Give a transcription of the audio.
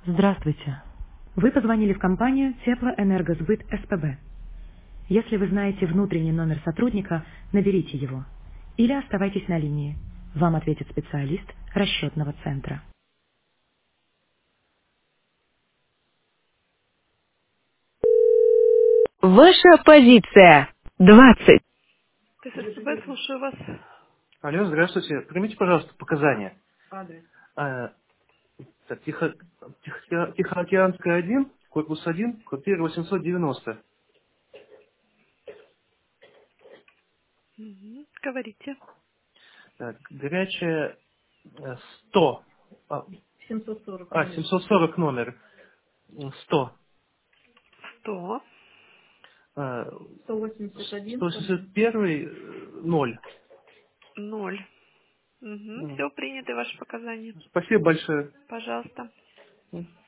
Здравствуйте. Вы позвонили в компанию Теплоэнергосбыт СПБ. Если вы знаете внутренний номер сотрудника, наберите его. Или оставайтесь на линии. Вам ответит специалист расчетного центра. Ваша позиция 20. СПБ, слушаю вас. Алло, здравствуйте. Примите, пожалуйста, показания. Адрес. Так, Тихоокеанская 1, корпус 1, квартира 890. Говорите. Так, горячая 100. А, 740 номер. 740 номер. 100. 100. А, 181. 181 0. 0. Все принято, ваши показания. Спасибо большое. Пожалуйста.